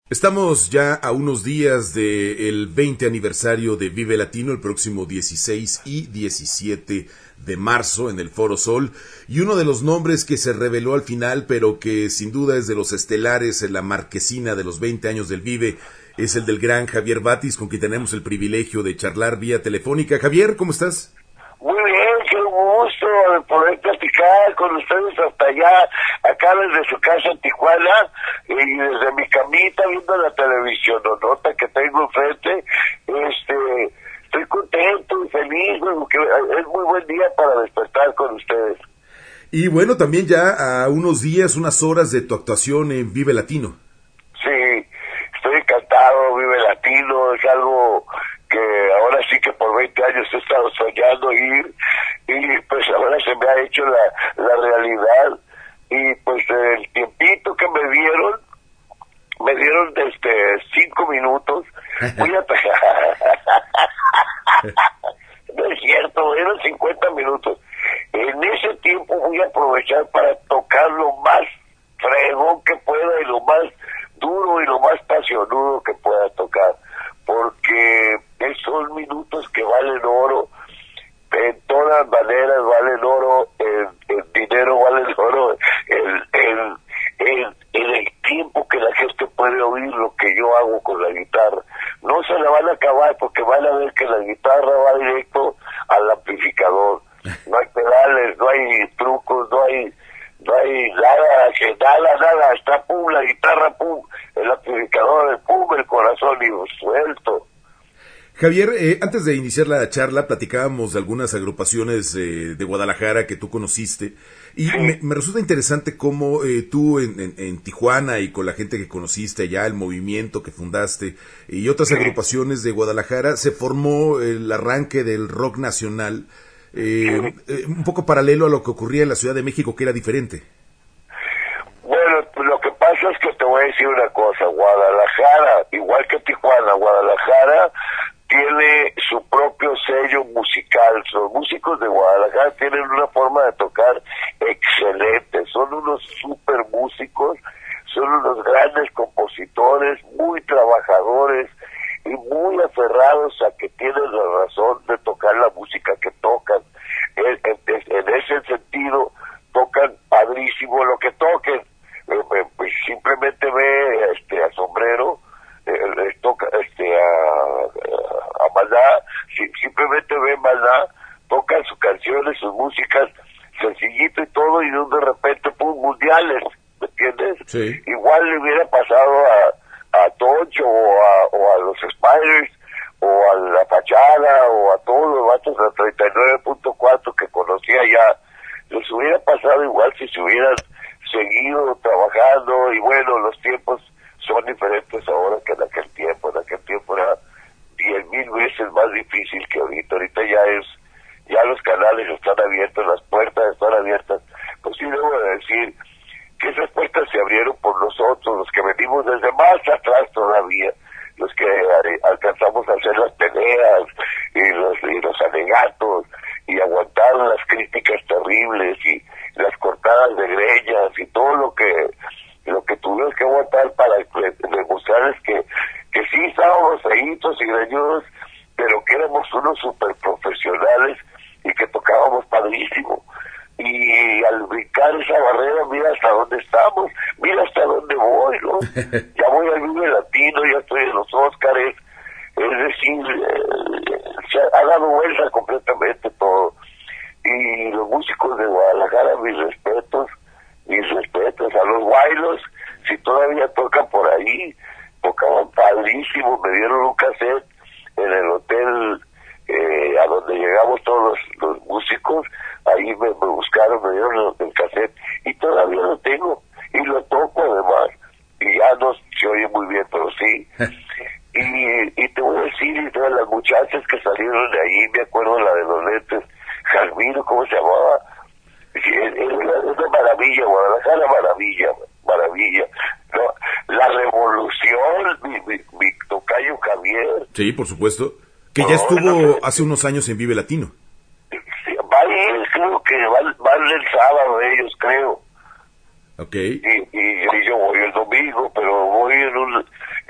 Estamos ya a unos días del 20 aniversario de Vive Latino, el próximo 16 y 17 de marzo en el Foro Sol, y uno de los nombres que se reveló al final, pero que sin duda es de los estelares en la marquesina de los 20 años del Vive, es el del gran Javier Batis, con quien tenemos el privilegio de charlar vía telefónica. Javier, ¿cómo estás? Muy bien, qué gusto de poder platicar con ustedes hasta allá, acá desde su casa en Tijuana, y desde mi camita viendo la televisión, nota que tengo enfrente. Estoy contento y feliz, porque es muy buen día para despertar con ustedes. Y bueno, también ya a unos días, unas horas de tu actuación en Vive Latino. Sí, estoy encantado. Vive Latino es algo que ahora sí que por 20 años he estado soñando ir, y pues ahora se me ha hecho la realidad. Y pues el tiempito que me dieron 5 minutos. Voy a no es cierto, eran 50 minutos. En ese tiempo voy a aprovechar para tocar lo más fregón que pueda, y lo más duro y lo más pasionudo que pueda tocar, porque esos minutos que valen oro, en todas maneras valen oro, en dinero valen oro, en el tiempo que la gente puede oír lo que yo hago con la guitarra. No se la van a acabar, porque van a ver que la guitarra va directo al amplificador. No hay pedales, no hay trucos, no hay nada, está pum, la guitarra, pum, el amplificador, pum, el corazón, y suelto. Javier, antes de iniciar la charla platicábamos de algunas agrupaciones de Guadalajara que tú conociste, y Sí. me resulta interesante cómo tú en Tijuana y con la gente que conociste allá, el movimiento que fundaste y otras agrupaciones de Guadalajara, se formó el arranque del rock nacional, un poco paralelo a lo que ocurría en la Ciudad de México, que era diferente. Bueno, pues lo que pasa es que te voy a decir una cosa. Guadalajara, igual que Tijuana, Guadalajara tiene su propio sello musical. Los músicos de Guadalajara tienen una forma de tocar excelente, son unos super músicos, son unos grandes compositores, muy trabajadores y muy aferrados a que tienen la razón de tocar la música que tocan. En ese sentido, tocan padrísimo lo que toquen. Pues simplemente ve a Sombrero, toca a Maná, simplemente ve Maná, tocan sus canciones, sus músicas, sencillito y todo, y de repente, pum, mundiales, ¿me entiendes? Sí. Igual le hubiera pasado a Toncho, o a los Spiders, o a La Fachada, o a todos los vatos de 39.4 que conocía ya. Les hubiera pasado igual si se hubieran seguido trabajando. Y bueno, los tiempos son diferentes ahora que en aquel tiempo. En aquel tiempo era 10,000 veces más difícil que ahorita. Ahorita ya los canales están abiertos, las puertas están abiertas. Pues sí, debo de decir que esas puertas se abrieron por nosotros, los que venimos desde más atrás todavía, los que alcanzamos a hacer las peleas y los alegatos, y aguantar las críticas terribles y las cortadas de greñas y todo lo que tuvimos que aguantar para demostrarles que sí estábamos feitos y greñudos, pero que éramos unos super profesionales y que tocábamos padrísimo. Y al brincar esa barrera, mira hasta dónde estamos, mira hasta dónde voy, ¿no? Ya voy al Vive Latino, ya estoy en los Óscares. Es decir, se ha dado vuelta completamente todo. Y los músicos de Guadalajara, mis respetos a los Guaylos, si todavía tocan por ahí, tocaban padrísimo. Me dieron un cassette en el hotel a donde llegamos todos los músicos. Ahí me buscaron, me dieron el cassette, y todavía lo tengo, y lo toco además, y ya no se oye muy bien, pero sí. Y te voy a decir, y todas las muchachas que salieron de ahí, me acuerdo la de los lentes, Jasmine, ¿cómo se llamaba? Sí, es una maravilla, Guadalajara, maravilla. No, la Revolución, mi tocayo Javier. Sí, por supuesto. Que ya estuvo hace unos años en Vive Latino. Sí, creo que van el sábado ellos, creo. Ok. Y yo voy el domingo, pero voy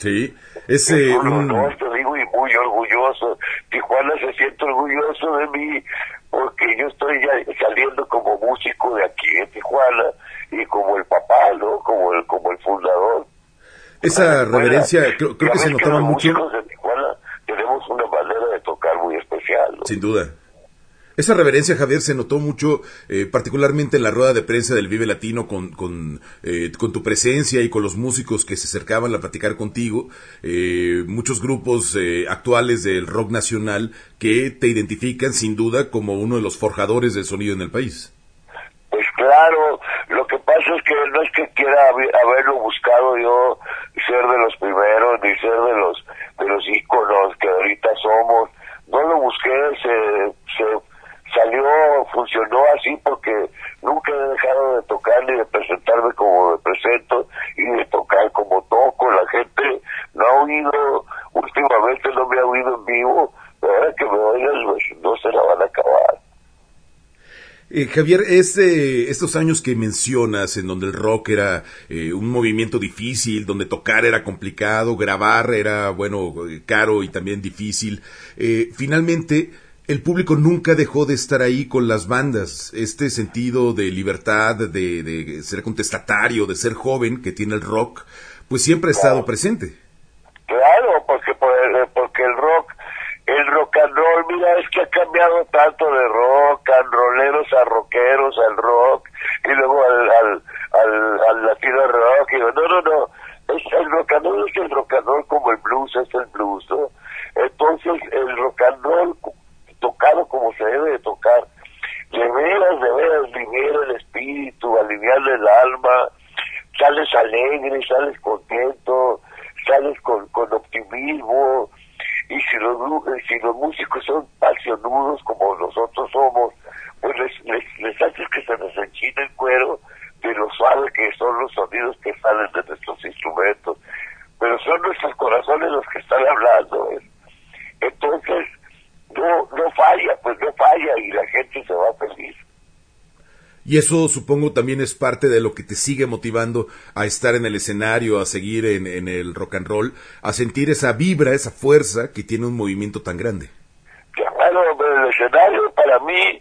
Sí, te digo, y muy orgulloso. Tijuana se siente orgulloso de mí porque yo estoy ya saliendo como músico de aquí de Tijuana y como el papá, ¿no? Como el fundador. Esa reverencia, creo que se notaba mucho. Los músicos de Tijuana tenemos una manera de tocar muy especial, ¿no? Sin duda. Esa reverencia, Javier, se notó mucho, particularmente en la rueda de prensa del Vive Latino, con tu presencia y con los músicos que se acercaban a platicar contigo, muchos grupos actuales del rock nacional que te identifican sin duda como uno de los forjadores del sonido en el país. Pues claro, lo que pasa es que no es que quiera haberlo buscado yo ser de los primeros, ni ser de los íconos que ahorita somos. No lo busqué, se salió, funcionó así porque nunca he dejado de tocar ni de presentarme como me presento y de tocar como toco. La gente no ha oído, últimamente no me ha oído en vivo, pero ahora que me oigan no se la van a acabar. Javier, estos años que mencionas en donde el rock era un movimiento difícil, donde tocar era complicado, grabar era, caro y también difícil, finalmente el público nunca dejó de estar ahí con las bandas. Este sentido de libertad, de ser contestatario, de ser joven que tiene el rock, pues siempre ha estado presente. Claro, porque el rock and roll, mira, es que ha cambiado tanto de rock and rolleros a rockeros, al rock, y luego al latino rock, y no, el rock and roll es el rock and roll como el blues es el blues, ¿no? Entonces, el rock and roll tocado como se debe de tocar, de veras libera el espíritu, aliviarle el alma, sales alegre, sales contento, sales con optimismo, y si los músicos son pasionudos como nosotros somos, pues les haces que se les enchine el cuero de lo suave que son los sonidos que salen de nuestros instrumentos, pero son nuestros corazones los que están hablando, ¿eh? Entonces no falla y la gente se va feliz. Y eso supongo también es parte de lo que te sigue motivando a estar en el escenario, a seguir en el rock and roll, a sentir esa vibra, esa fuerza que tiene un movimiento tan grande. Claro, pero el escenario para mí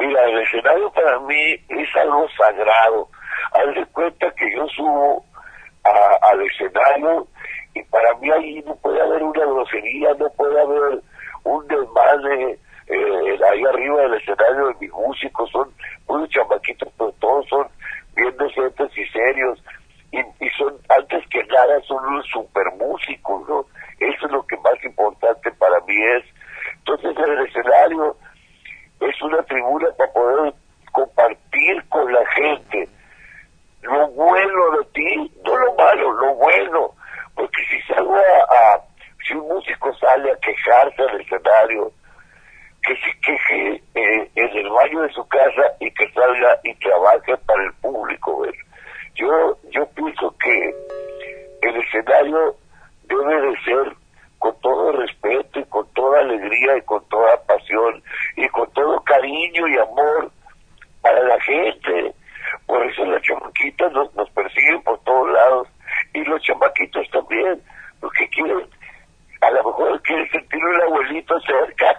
es algo sagrado. Haz de cuenta que yo subo al escenario y para mí ahí no puede haber una grosería, no puede haber un desmadre. Ahí arriba del escenario de mis músicos son unos chamaquitos, pero todos son bien decentes y serios y son, antes que nada, son unos super músicos, ¿no? Eso es lo que más importante para mí es. Entonces el escenario es una tribuna para poder compartir con la gente lo bueno de ti, no lo malo, lo bueno, porque si un músico sale a quejarse al escenario, que se queje en el baño de su casa y que salga y trabaje para el público, ¿ves? Yo pienso que el escenario debe de ser con todo respeto y con toda alegría y con toda pasión y con todo cariño y amor para la gente. Por eso las chamaquitas nos persiguen por todos lados y los chamaquitos también, porque quieren, a lo mejor quieren sentir un abuelito cerca.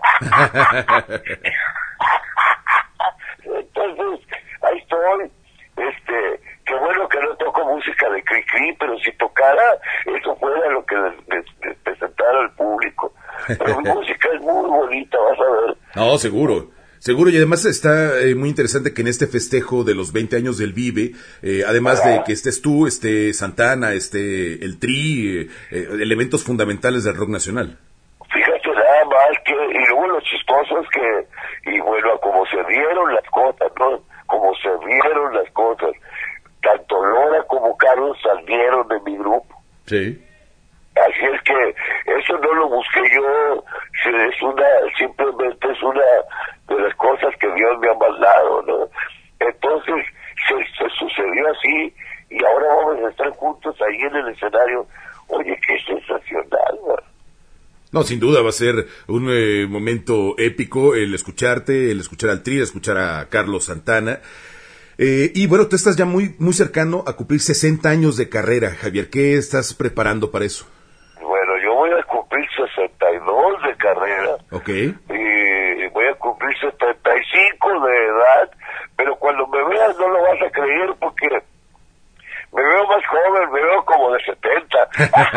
Entonces, ahí estoy. Qué bueno que no toco música de cri-cri, pero si tocara, eso fuera lo que les presentara al público. Pero mi música es muy bonita, vas a ver. No, seguro, y además está muy interesante que en este festejo de los 20 años del Vive, además de que estés tú, Santana, el Tri, elementos fundamentales del rock nacional. Fíjate nada más que, y luego lo chistoso es que, y bueno, como se vieron las cosas, ¿no? Como se vieron las cosas, tanto Lora como Carlos salieron de mi grupo. Sí. Así es que eso no lo busqué yo, simplemente es una de las cosas que Dios me ha mandado, ¿no? Entonces se sucedió así y ahora vamos a estar juntos ahí en el escenario. Oye, qué sensacional, ¿no? No, sin duda va a ser un momento épico el escucharte, el escuchar al Tri, el escuchar a Carlos Santana. Y bueno, tú estás ya muy cercano a cumplir 60 años de carrera, Javier. ¿Qué estás preparando para eso? Ok. Y voy a cumplir 75 de edad, pero cuando me veas no lo vas a creer porque me veo más joven, me veo como de 70.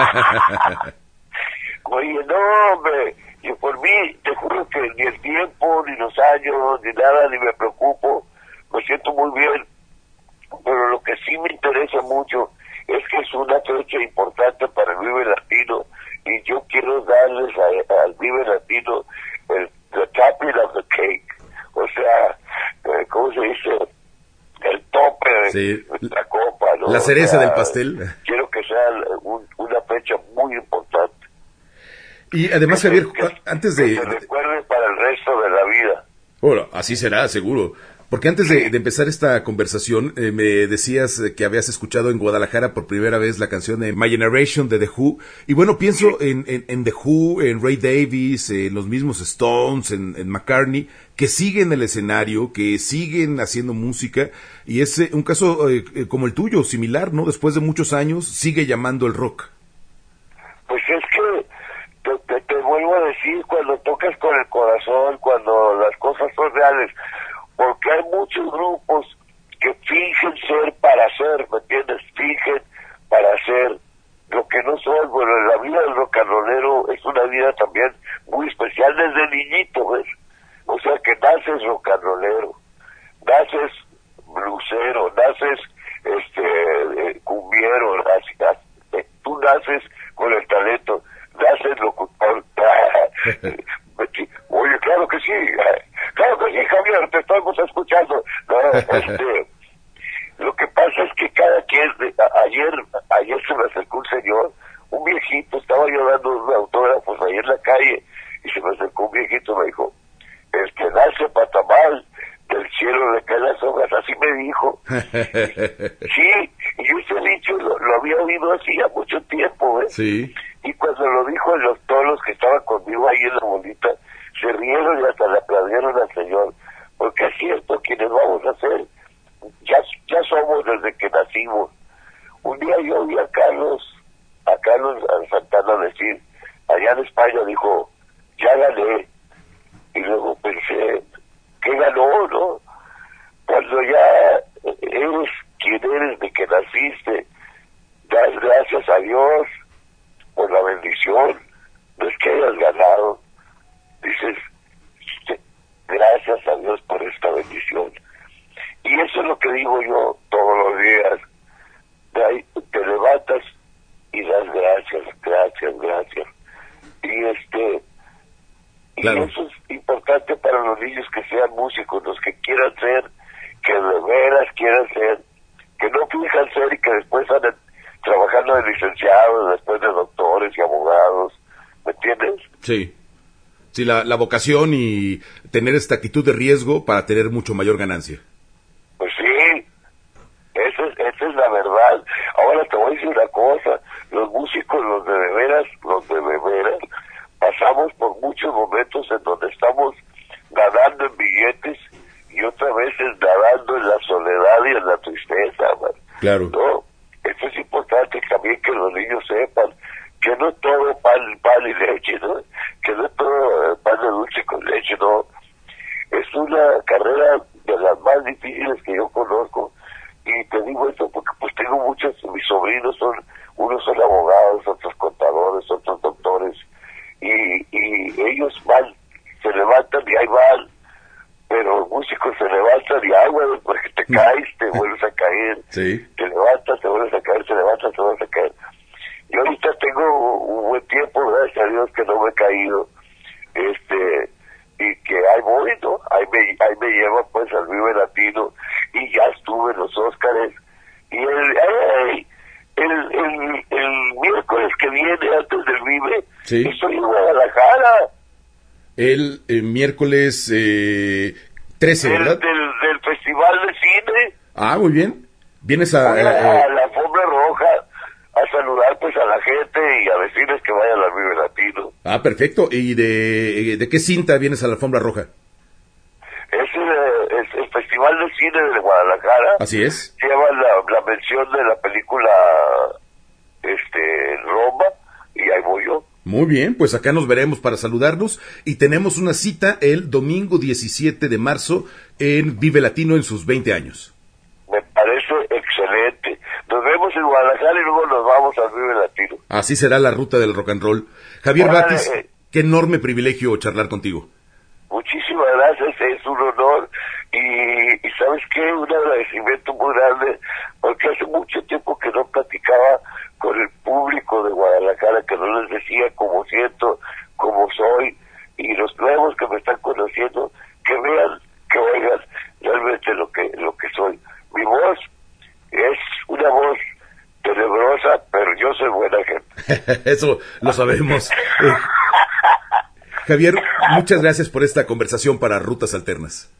Oye, no, hombre, y por mí, te juro que ni el tiempo, ni los años, ni nada, ni me preocupo, me siento muy bien, pero lo que sí me interesa mucho es que es una fecha importante para el Vive Latino, y yo quiero darles al Vive Latino the topping of the cake, o sea, ¿cómo se dice? El tope de la copa, ¿no? La cereza del pastel. Quiero que sea una fecha muy importante. Y además, Javier, antes de... Que se recuerde para el resto de la vida. Bueno, así será, seguro. Porque antes de empezar esta conversación, me decías que habías escuchado en Guadalajara por primera vez la canción de My Generation de The Who. Y bueno, pienso en The Who, en Ray Davies, en los mismos Stones, en McCartney, que siguen el escenario, que siguen haciendo música. Y es un caso como el tuyo, similar, ¿no? Después de muchos años, sigue llamando el rock. Pues es que te vuelvo a decir, cuando tocas con el corazón, cuando las cosas son reales, porque hay muchos grupos que fingen ser para ser, ¿me entiendes? Fingen para ser lo que no son. Bueno, la vida del rock and rollero es una vida también muy especial desde niñito, ¿ves? O sea que naces rock and rollero, naces blusero, naces cumbiero, tú naces con el talento, naces locutor. Oye, claro que sí, Javier, te estamos escuchando. Lo que pasa es que cada quien, ayer se me acercó un señor, un viejito, estaba yo dando unos autógrafos ahí en la calle, y se me acercó un viejito y me dijo, el que nace patamal, del cielo le caen las hojas, así me dijo. Sí, y yo ese dicho lo había oído hacía mucho tiempo, ¿eh? Sí. Y cuando lo dijo todos los que estaban conmigo ahí en la bolita, se rieron y hasta le aplaudieron al Señor, porque es cierto, quienes vamos a ser, ya somos desde que nacimos. Un día yo oí a Carlos Santana decir, allá en España, dijo, ya gané, y luego pensé, ¿qué ganó, no? Cuando ya eres quien eres de que naciste, das gracias a Dios por la bendición, no es que hayas ganado, dices, gracias a Dios por esta bendición. Y eso es lo que digo yo todos los días. Te levantas y das gracias. Y claro. eso es importante para los niños, que sean músicos, los que quieran ser, que de veras quieran ser, que no fijan ser y que después anden trabajando de licenciados, después de doctores y abogados, ¿me entiendes? Sí. Sí, la vocación y tener esta actitud de riesgo para tener mucho mayor ganancia. Pues sí, esa es la verdad. Ahora te voy a decir una cosa, los músicos, los de veras, pasamos por muchos momentos en donde estamos nadando en billetes y otras veces nadando en la soledad y en la tristeza, man. Claro. ¿No? Eso es importante también que los niños sepan que no todo pan y leche, ¿no? Que no todo pan de dulce con leche, ¿no? Es una carrera de las más difíciles que yo conozco, y te digo esto porque pues tengo muchos, mis sobrinos unos son abogados, otros contadores, otros doctores, y ellos se levantan y ahí van, pero los músicos se levantan y ay, bueno, porque te caes, te vuelves a caer, sí. Te levantas, te vuelves a caer, te levantas, te vuelves a caer. Yo ahorita tengo un buen tiempo, gracias a Dios, que no me he caído, y que ahí voy, ¿no? Ahí me lleva pues al Vive Latino, y ya estuve en los Óscares, y el miércoles que viene, antes del Vive, sí. Estoy en Guadalajara. El miércoles 13, ¿verdad? Del Festival de Cine. Ah, muy bien. Vienes a la alfombra roja a saludar pues a la gente y a decirles que vayan al Vive Latino. Ah, perfecto. ¿Y de qué cinta vienes a la alfombra roja? Es el Festival de Cine de Guadalajara. Así es. Lleva la mención de la película Roma, y ahí voy yo. Muy bien, pues acá nos veremos para saludarnos y tenemos una cita el domingo 17 de marzo en Vive Latino en sus 20 años. Me parece excelente. Nos vemos en Guadalajara y luego nos vamos al Vive Latino. Así será la ruta del rock and roll. Javier Batis, qué enorme privilegio charlar contigo. Muchísimas gracias, es un honor y ¿sabes qué? Un agradecimiento muy grande porque hace mucho tiempo que no platicaba con el público de Guadalajara, que no les decía cómo siento, cómo soy, y los nuevos que me están conociendo, que vean, que oigan realmente lo que soy. Mi voz es una voz tenebrosa, pero yo soy buena gente. Eso lo sabemos. Javier, muchas gracias por esta conversación para Rutas Alternas.